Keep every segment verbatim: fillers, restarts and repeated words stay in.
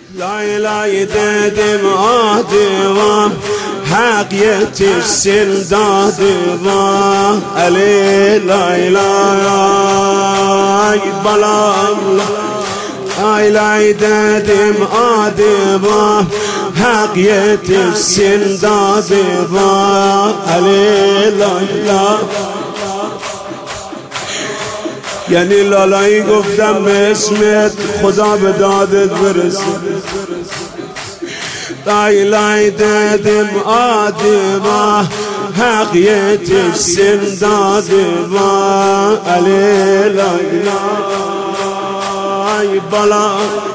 لای لای dedim adıma hak yetişsin dadıma Ali lay lay balam lay lay dedim adıma hak yetişsin dadıma Ali lay lay. یعنی لالایی گفتم به اسمت خدا به دادت برسه لای لای dedim adıma hak yetişsin dadıma Ali lay lay bala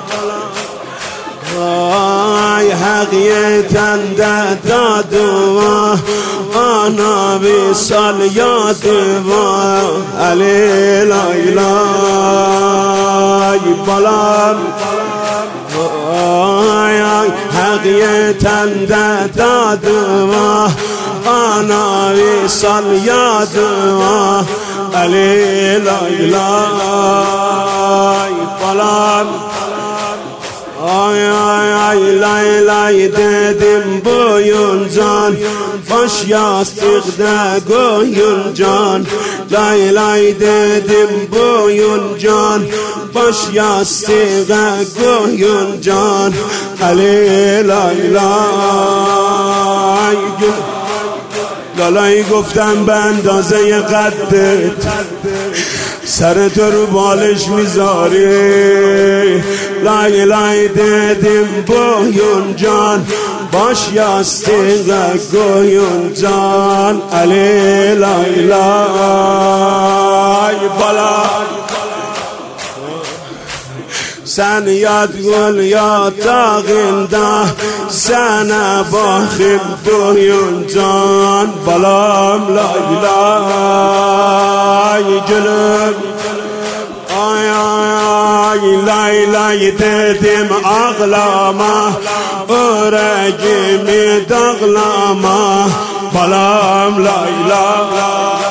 ay hak yeten de dadıma ana visal yadıma Ali lay lay balam ay ay hak yeten de dadıma ana visal yadıma Ali lay lay balam ay ay ay lay lay dedim boyun can baş yastıkta koyun can lay lay dedim boyun can baş yastıkta koyun can Ali lay lay لالایی گفتم به اندازه قدت سر تو رو بالش میذاری لای لای dedim boyun can baş yastığa koyun can Ali lay lay bala sen yat gül yatağında sana bakım boyun can balam lay lay gülüm ay ay lay lay dedim ağlama yüreğimi dağlama balam lay lay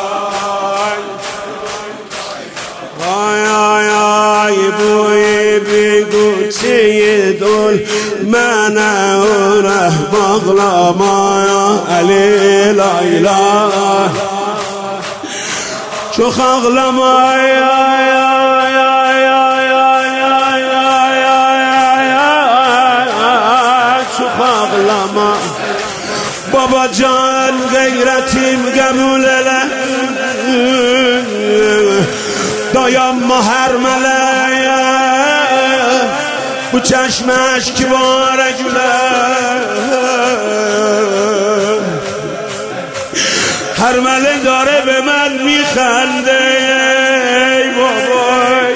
ay ay ay bu بگوچه دل من اوره باغلما علی لای لای چو خاغلما چو خاغلما بابا جان غیرتیم گموله دایم محرمله bu çeşmeş kibare güler her mele dاره به من میخنده ای بابای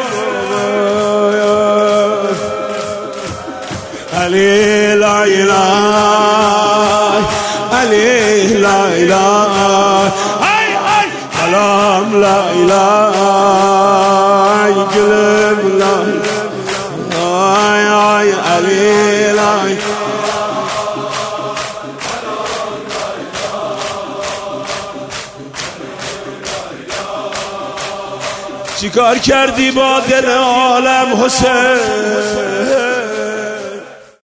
علی لای لای علی لای لای ای ای سلام لای لای گلم لای ay ay Ali lay چیکار کردی با دل عالم حسین